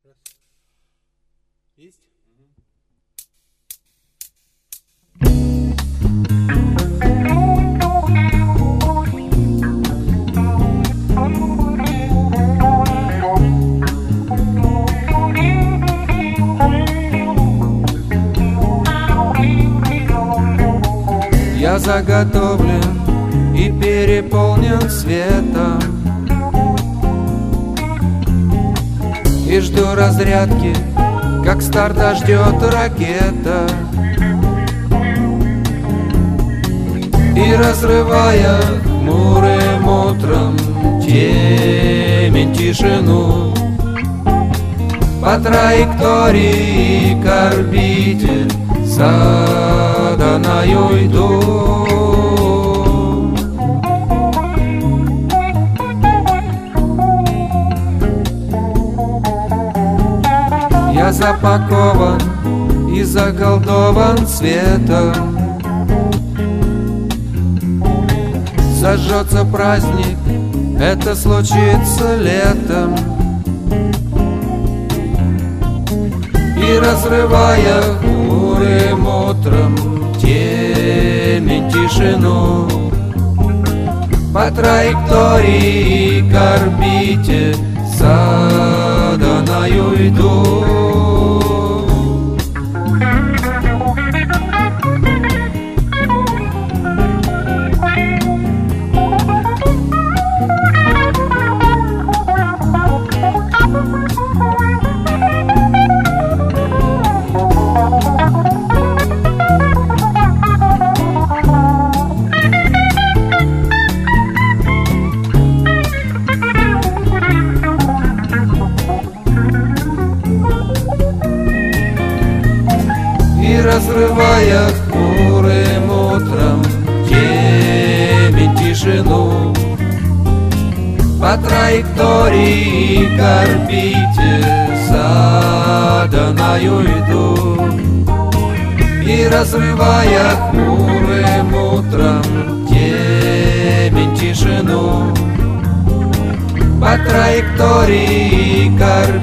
Раз. Есть? Я заготовлен и переполнен светом, и жду разрядки, как старта ждет ракета. И разрывая хмурым утром темень, тишину, по траектории к орбите заданою иду. Я запакован и заколдован светом. Зажжется праздник, это случится летом. И разрывая хмурым утром темень, тишину, по траектории к орбите заданою иду. И разрывая хмурым утром темень, тишину, по траектории к орбите заданою иду. И разрывая хмурым утром темень, тишину, по траектории к орбите